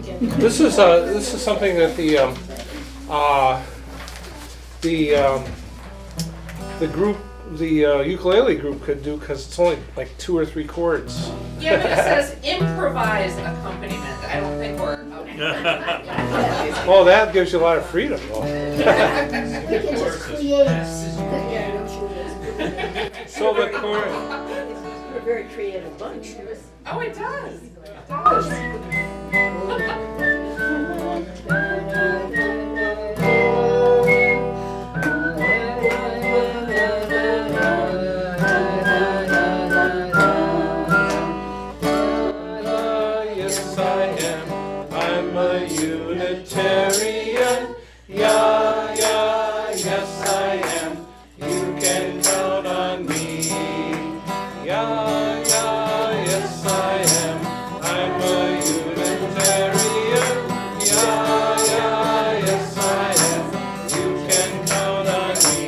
This is something that the group, the ukulele group could do because it's only like 2 or 3 chords. Yeah, but it says improvised accompaniment. I don't think we're. Well, that gives you a lot of freedom, though. We can just create. So the chord. We're a very creative bunch. Oh, it does. It does. Yes, I am. I'm a Unitarian. Yeah, yeah, yes, I am. You can count on me. Yeah, yeah, yes, I am. I'm a Unitarian. Yeah, yeah, yes, I am. You can count on me.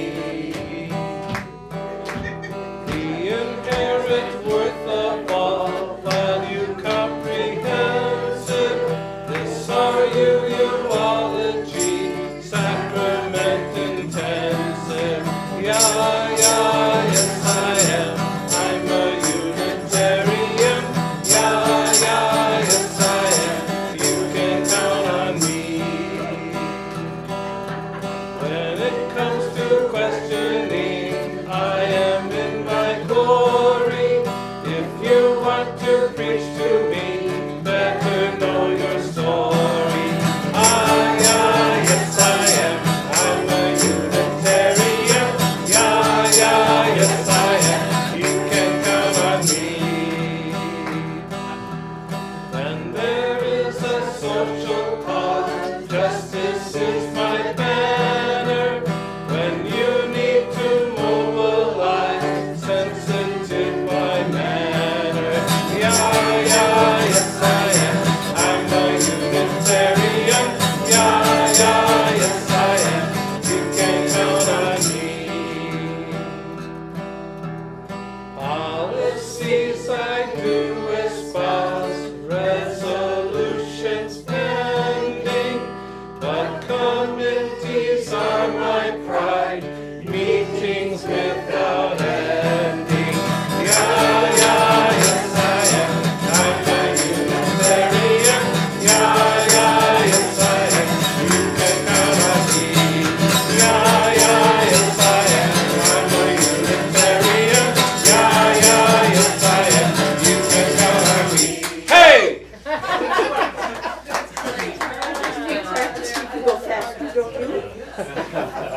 The inherent worth of all value comprehensive. This are euology, sacrament intensive. Yeah, yeah, yes, I am. I'm a Unitarian. Yeah, yeah, yes, I am. You can count on me. When it comes to questioning, I am in my glory. If you want to preach to me, better know your story. Ah, yeah, yes, I am. I'm a Unitarian. Yeah, yeah, yes, I am. You can count on me. Then there is a social cause. Justice is my banner. When you need to mobilize, sensitive my manner. Yeah, yeah, yes, I am. I'm a Unitarian. Yeah, yeah, yes, I am. You can count on me. Policies I do espouse, resolutions pending, but committees are my pride, meetings without ending. Yeah, yeah, yes, I am. I'm a Unitarian. Yeah, yeah, yes, I am. You can count on me. Yeah, yeah, yes, I am. I'm a Unitarian. Yeah, yeah, yes, I am. You can count on me. Hey! You go fast, don't you?